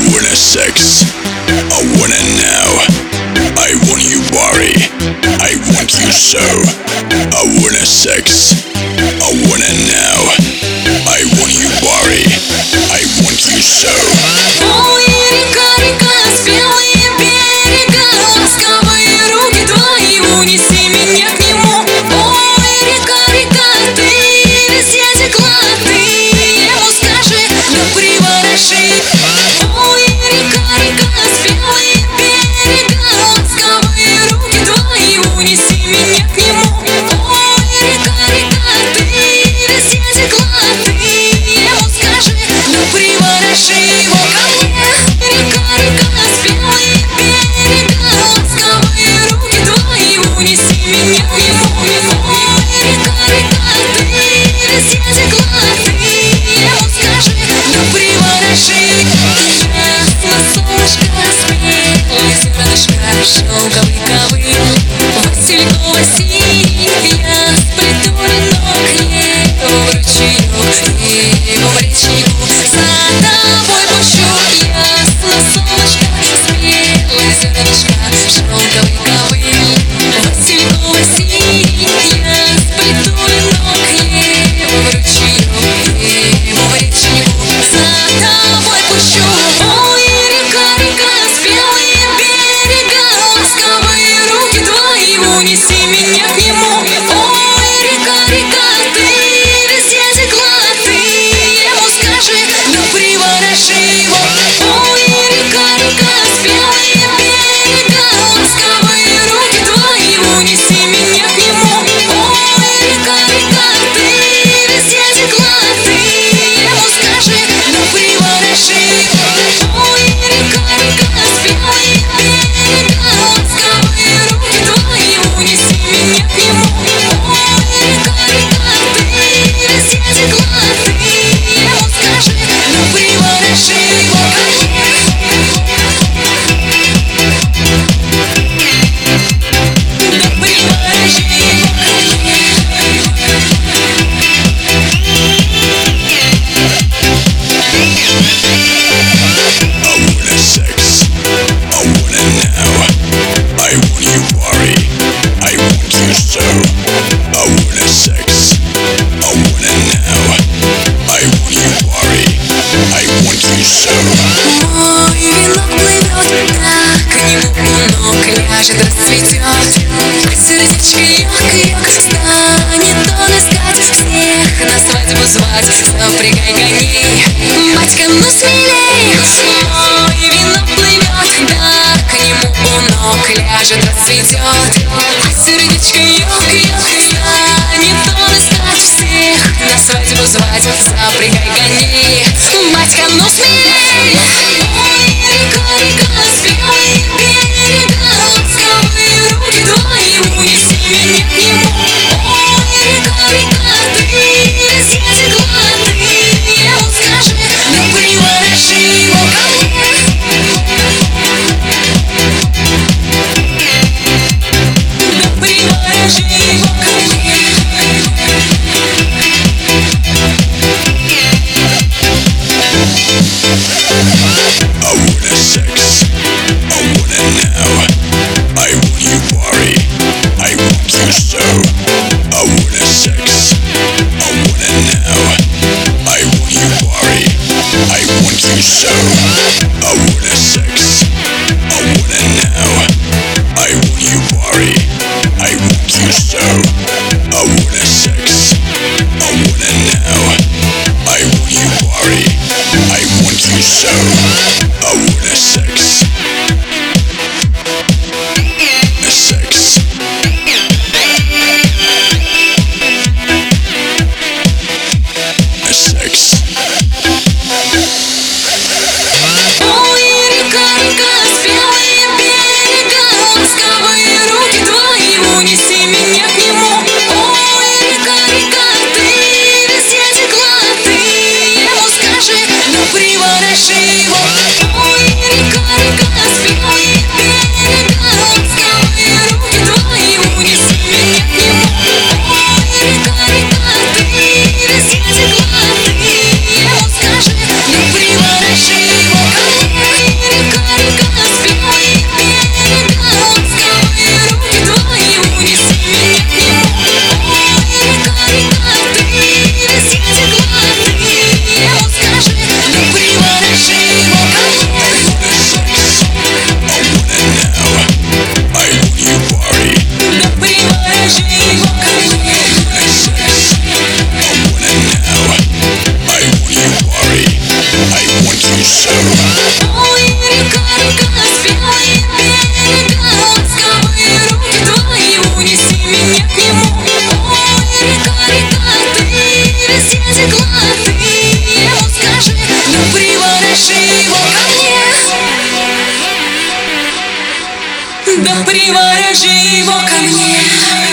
wanna sex, I wanna now. I want you body, I want you so. I wanna sex, I wanna now. I want you body, I want you so. Река, река, спелые берега, ласковые руки твои, унеси меня к нему. Ой, река, река, ты везде текла, ты ему скажи, да приворожи. Ой, река, река, спелые берега, ласковые руки твои, унеси меня к нему. Ой, река, река, ты везде текла, ты ему скажи, да приворожи его ко мне. Река, река, спелые берега, ласковые руки твои, унеси меня к нему. Ой, река, река, ты везде текла, ты ему скажи, да приворожи. Ясно солнышко, спелые зернышка, шелковый ковыль, васильковый синий, я сплету венок, его вручую, его в речку за тобой пущу. Ясно солнышко, спелые зернышка, шелковый ковыль, васильковый синий, я сплету венок, его вручую, его в речку за тобой пущу. Ой, река, река, спелые берега, ласковые руки твои, унеси меня к нему. Ой, река, река, ты везде текла, ты ему скажи, да приворожи его. Ой, река, река, спелые берега, ласковые руки твои, унеси меня к нему. Ой, река, река, ты везде текла, ты ему скажи, да приворожи его. Ой, река, река, спелые берега, ласковые руки твои, унеси меня к нему. Ой, река, река, ты везде текла, ты ему скажи, да приворожи его ко мне. Да приворожи его ко мне. I wanna sex, I wanna now. I want you body, I want you so. I wanna sex, I wanna now. I want you body, I want you so. Мой венок плывет, так к нему ног ляжет, расцветет, а сердечко ёк-ёк, станет он искать, всех на свадьбу звать, запрягай коней, батька, ну смелей. Мой венок плывет, да, к нему ног ляжет, расцветет, а сердечко ёк-ёк, станет он искать, всех на свадьбу звать, запрягай коней, батька, ну смелей. Ой, река, река, спелые берега, ласковые руки твои, унеси меня к нему. Ой, река, река, ты везде текла, ты ему скажи, да приворожи его ко мне. Да приворожи его ко мне. I wanna sex, I wanna now. I want you body, I want you so. I wanna sex, I wanna now. I want you body, I want you so. I wanna sex, I wanna now. I want you body, I want you so. I wanna sex, I wanna now. I want you body, I want you so. I wanna sex, sex. Sex. Ой, река, река, спелые берега, ласковые руки твои, унеси меня к нему. Ой, река, река, ты везде текла, ты ему скажи, да приворожи его. Ой, река, река, спелые берега, ласковые руки твои, унеси меня к нему. Ой, река, река, ты везде текла, ты ему скажи, да приворожи его ко мне. Да привяжи его ко мне.